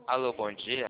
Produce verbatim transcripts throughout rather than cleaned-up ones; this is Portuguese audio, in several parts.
Alô, bom dia.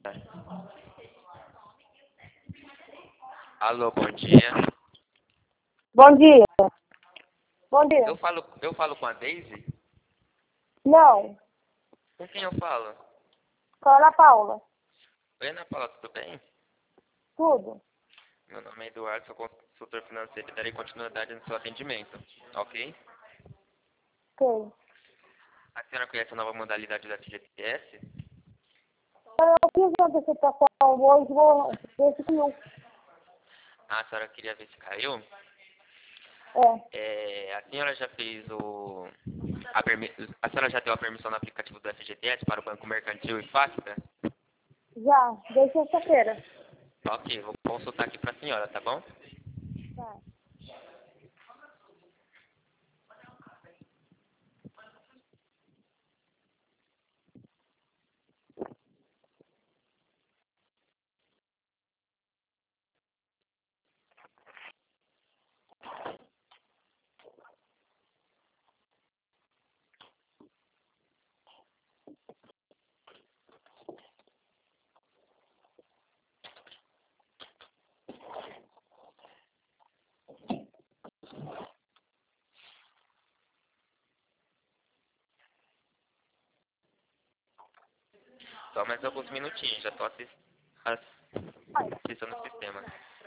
Alô, bom dia. Bom dia. Bom dia. Eu falo, eu falo com a Daisy? Não, Com quem eu falo? com a Ana Paula. Oi, Ana Paula, tudo bem? Tudo. Meu nome é Eduardo, sou consultor financeiro e darei continuidade no seu atendimento, ok? Ok. A senhora conhece a nova modalidade da F G T S? Eu fiz a antecipação hoje, vou ver se caiu. Ah, a senhora queria ver se caiu? É, É, a senhora já fez o... A, permi... a senhora já deu a permissão no aplicativo do F G T S para o Banco Mercantil e Facta? já, desde sexta-feira. Ok, vou consultar aqui para a senhora, tá bom? Tá. Só mais alguns minutinhos, já estou assist... assistindo o sistema.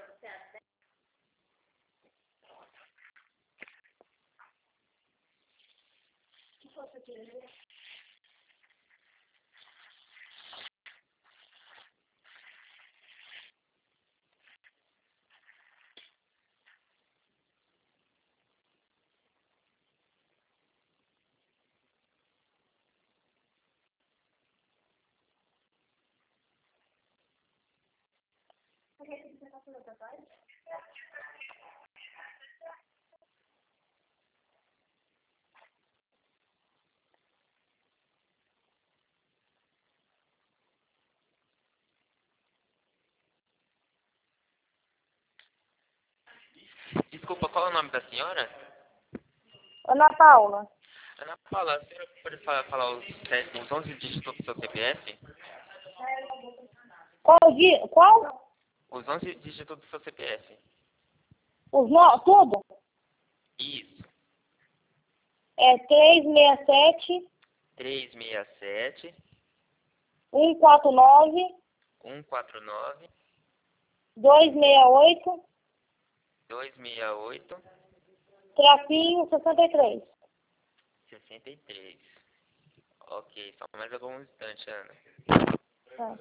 Desculpa, qual é o nome da senhora? Ana Paula, Ana Paula, a senhora pode falar, falar os, sete- os onze dígitos do seu C P F? qual dia? Qual? Os onze dígitos do seu C P F. Os no... Tudo? Isso. É três seis sete, três seis sete, um quatro nove, um quatro nove, dois seis oito, dois seis oito, tracinho sessenta e três. sessenta e três. Ok, só mais alguns instantes, Ana. Tá.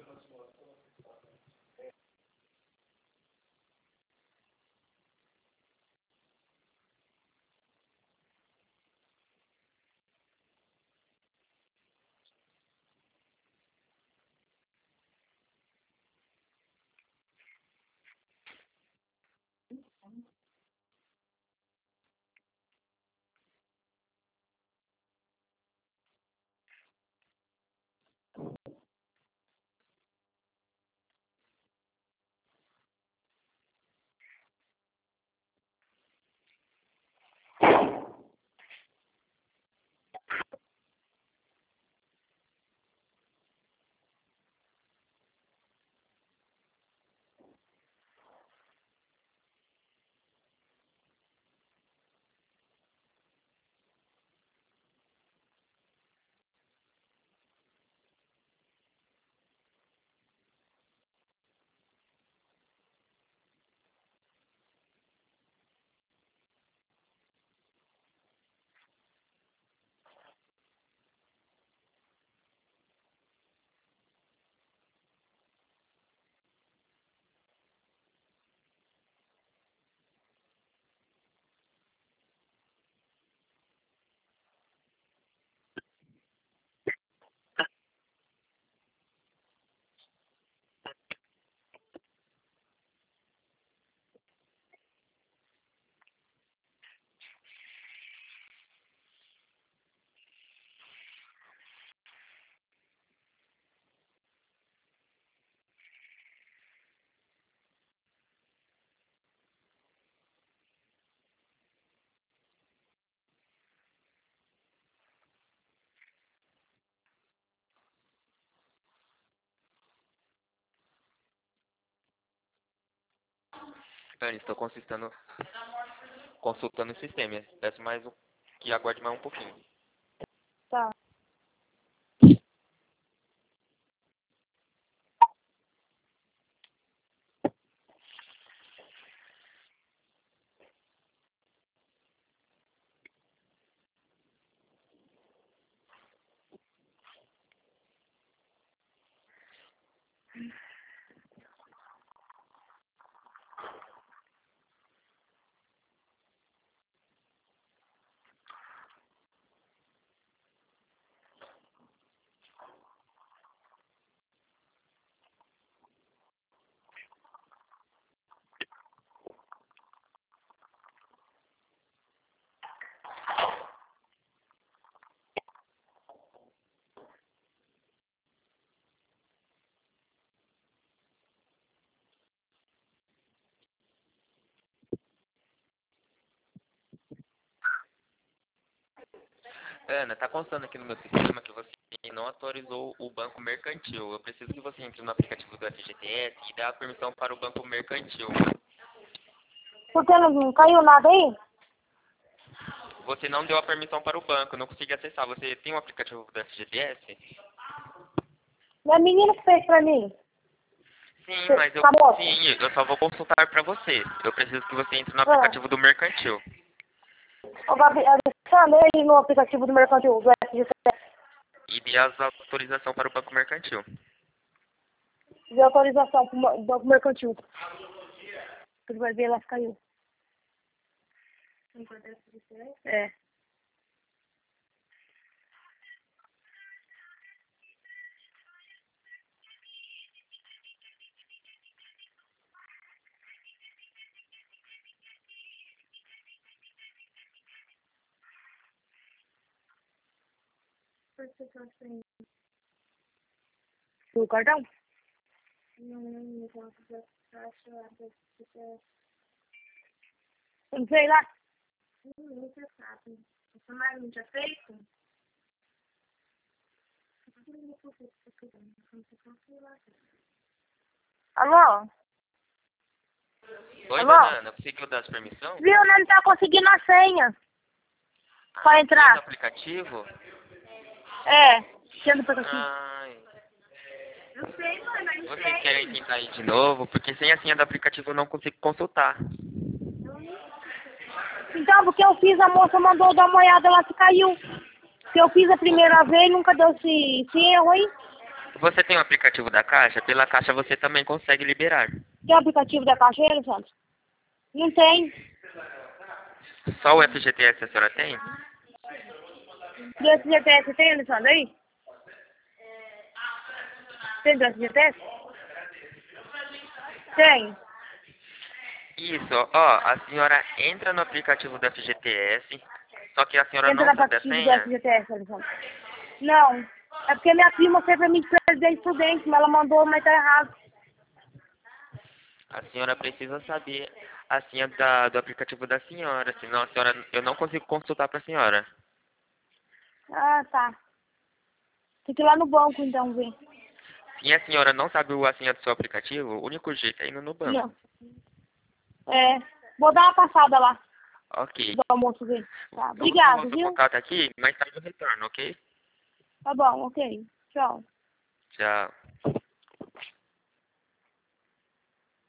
Dani, estou consultando, consultando o sistema. Peço mais um, que aguarde mais um pouquinho. Tá. Ana, tá constando aqui no meu sistema que você não autorizou o banco mercantil. Eu preciso que você entre no aplicativo do F G T S e dê a permissão para o banco mercantil. Por que não, não caiu nada aí? Você não deu a permissão para o banco, eu não consegui acessar. Você tem um aplicativo do F G T S? Minha menina que fez pra mim. Sim, Cê- mas eu, tá bom. sim, eu só vou consultar para você. Eu preciso que você entre no Ah. aplicativo do mercantil Ô, Gabi, Alexandre, aí no aplicativo do Mercantil, do F G T S, e dê as autorização para o banco mercantil. de autorização pro mo- Banco Mercantil. Ele vai ver lá se caiu. É. O cartão? Eu não sei lá. Alô? Oi, Alô? dona Ana, conseguiu dar as permissão? Viu, não tá conseguindo a senha pra Ah, entrar. do aplicativo? É, sendo pra aqui. Ai, Eu sei, mãe, mas não vocês querem tentar aí de novo? Porque sem a senha do aplicativo eu não consigo consultar. Então, porque eu fiz, a moça mandou dar uma olhada lá se caiu. Se eu fiz a primeira vez, nunca deu esse, esse erro aí. Você tem o aplicativo da Caixa? Pela Caixa você também consegue liberar. Tem o aplicativo da Caixa aí, Alexandre? Não tem. Só o F G T S a senhora tem? Do S G T S tem, Alexandre, aí? Tem do S G T S? Tem. Isso, ó, a senhora entra no aplicativo do F G T S, só que a senhora Entra não no sabe a aplicativo do senha? S G T S, Alexandre. Não. É porque minha prima foi pra mim perder estudante, mas ela mandou, mas tá errado. A senhora precisa saber a senha da, do aplicativo da senhora, senão a senhora, eu não consigo consultar para a senhora. Ah, tá. Tem que ir lá no banco, então, ver. Se a senhora não sabe a senha do seu aplicativo, o único jeito é indo no banco. Não. É. Vou dar uma passada lá. Ok. Do almoço ver. Tá. Eu vou Obrigado, salvar seu viu? contato aqui, mais tarde eu retorno, ok? Tá bom, ok. Tchau. Tchau.